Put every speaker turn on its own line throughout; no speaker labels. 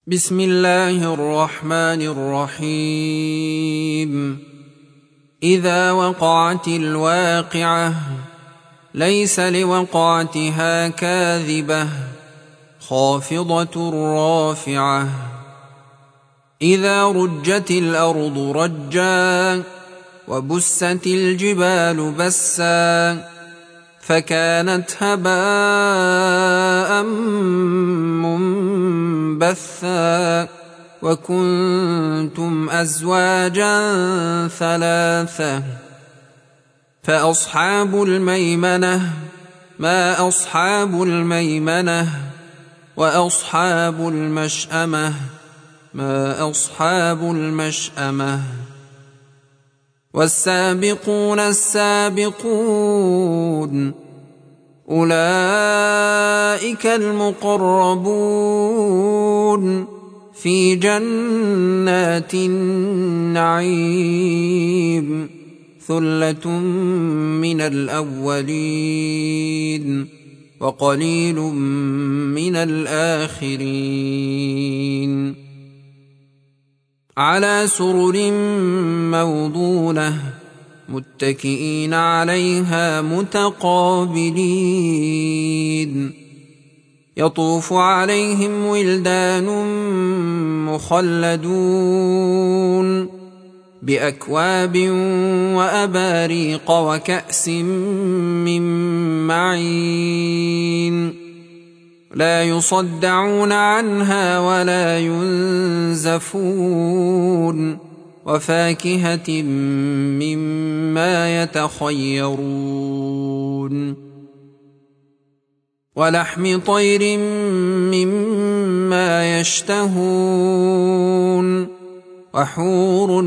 بسم الله الرحمن الرحيم. إذا وقعت الواقعة ليس لوقعتها كاذبة خافضة رافعة. إذا رجت الأرض رجا وبست الجبال بسا فكانت هباء منبثا وكنتم أزواجا ثلاثة. فأصحاب الميمنة ما أصحاب الميمنة، وأصحاب المشأمة ما أصحاب المشأمة. والسابقون السابقون أولئك المقربون في جنات النعيم ثلة من الأولين وقليل من الآخرين. على سرر موضونة متكئين عليها متقابلين. يطوف عليهم ولدان مخلدون بأكواب وأباريق وكأس من معين لا يصدعون عنها ولا ينزفون. وفاكهة مما يتخيرون ولحم طير مما يشتهون. وحور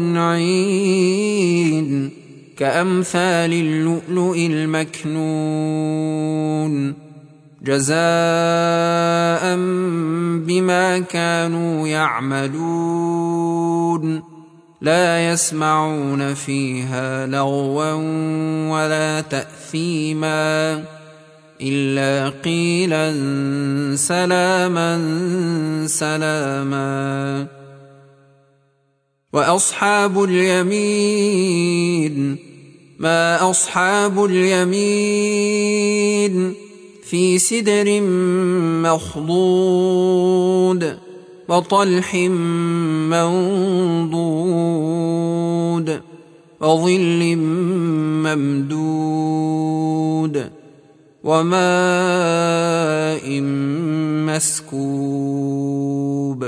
عين كأمثال اللؤلؤ المكنون جزاء بما كانوا يعملون. لا يسمعون فيها لغوا ولا تأثيما إلا قيلا سلاما سلاما. وأصحاب اليمين ما أصحاب اليمين في سدر مخضود وطلح منضود وظل ممدود وماء مسكوب.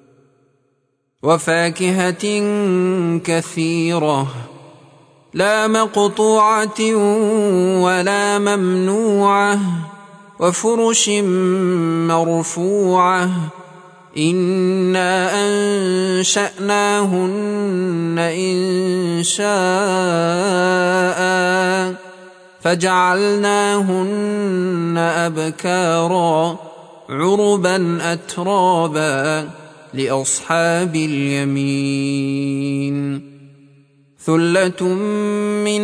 وفاكهة كثيرة لا مقطوعة ولا ممنوعة وفرش مرفوعة. إنا أنشأناهن إنشاء فجعلناهن أبكارا عربا أترابا لأصحاب اليمين. ثلة من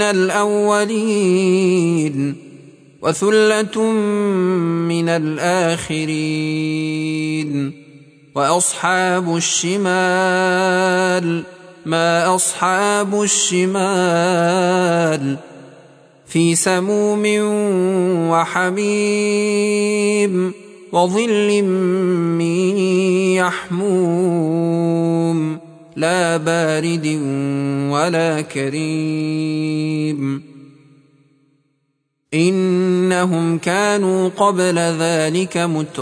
الأولين وثلة من الآخرين. وأصحاب الشمال ما أصحاب الشمال في سموم وحميم وظل من يحموم لا بارد ولا كريم. إنهم كانوا قبل ذلك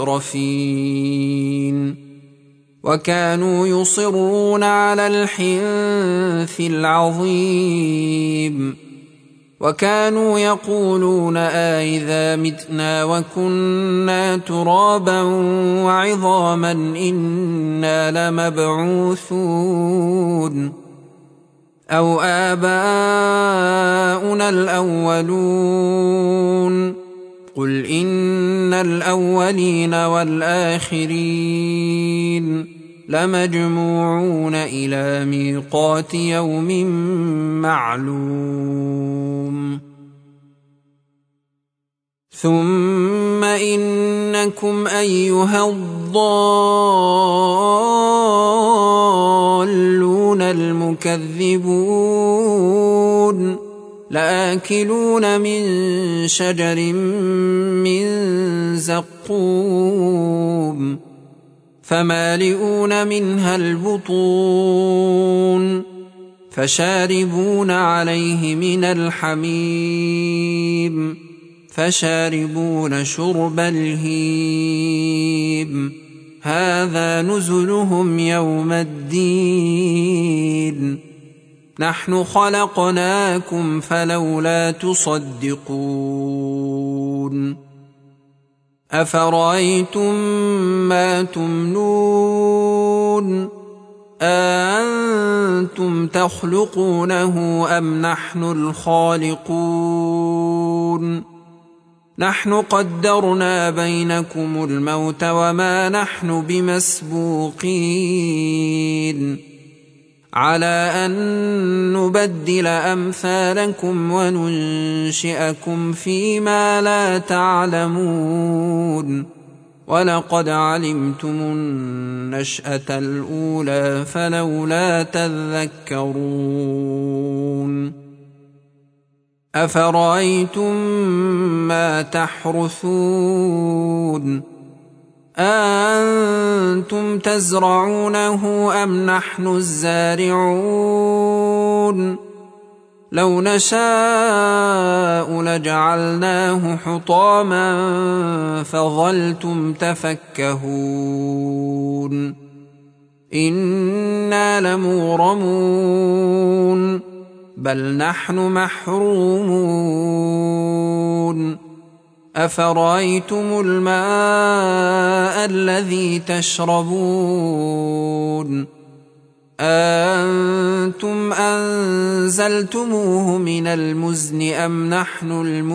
مترفين وكانوا يصرون على الحنث العظيم وكانوا يقولون أإذا متنا وكنا ترابا وعظاما إنا لمبعوثون أو آباؤنا الأولون. قل إن الأولين والآخرين لمجموعون إلى ميقات يوم معلوم. ثم إنكم أيها الضالون تكذبون لآكلون من شجر من زقوم فمالئون منها البطون فشاربون عليه من الحميم فشاربون شرب الهيم هذا نزلهم يوم الدين نحن خلقناكم فلولا تصدقون أفرأيتم ما تمنون أأنتم تخلقونه أم نحن الخالقون نحن قدرنا بينكم الموت وما نحن بمسبوقين على أن نبدل أمثالكم وننشئكم فيما لا تعلمون ولقد علمتم النشأة الأولى فلولا تذكرون أفرأيتم ما تحرثون أأنتم تزرعونه أم نحن الزارعون لو نشاء لجعلناه حطاما فظلتم تفكهون إنا لمغرمون بل نحن محرومون أفرأيتم الماء الذي تشربون أأنتم أنزلتموه من المزن أم نحن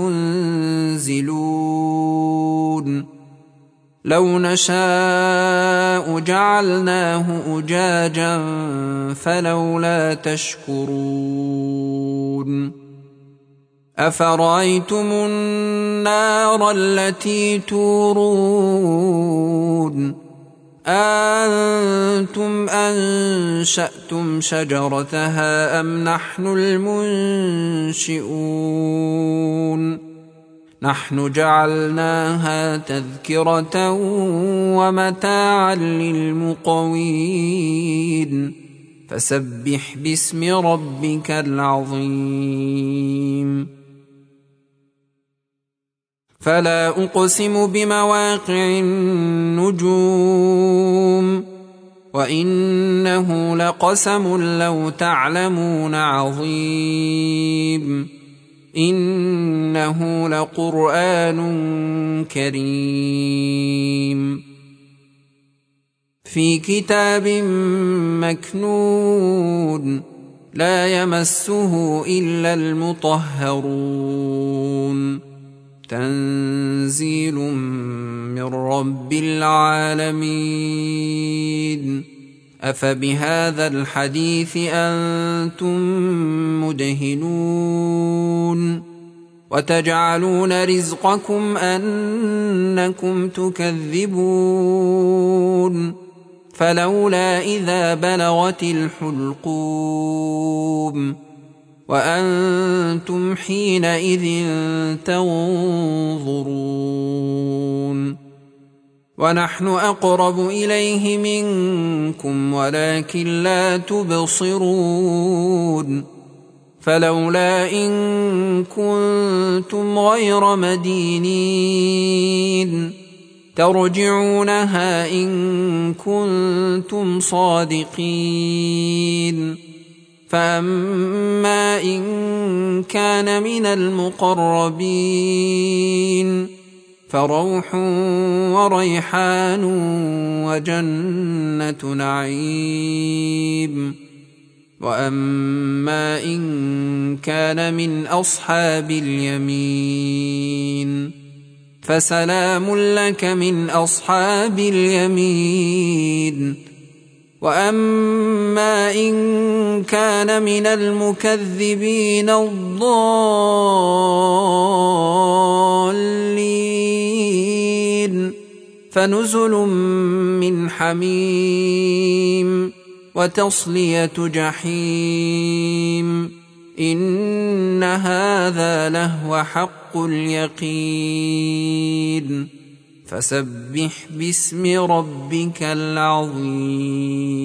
المنزلون لو نشاء جعلناه أجاجا فلولا تشكرون أفرأيتم النار التي تورون أأنتم أنشأتم شجرتها أم نحن المنشئون نحن جعلناها تذكرة ومتاعا للمقوين فسبح باسم ربك العظيم فلا أقسم بمواقع النجوم وإنه لقسم لو تعلمون عظيم إنه لقرآن كريم في كتاب مكنون لا يمسه إلا المطهرون تنزيل من رب العالمين أفبهذا الحديث أنتم مدهنون وتجعلون رزقكم أنكم تكذبون فلولا إذا بلغت الحلقوم وأنتم حينئذ تنظرون ونحن أقرب إليه منكم ولكن لا تبصرون فلولا إن كنتم غير مدينين ترجعونها إن كنتم صادقين فأما إن كان من المقربين فروح وريحان وجنة نعيم وأما إن كان من أصحاب اليمين فسلام لك من أصحاب اليمين وأما إن كان من المكذبين الضالين فنزل من حميم وتصلية جحيم إن هذا لهو حق اليقين فسبح باسم ربك العظيم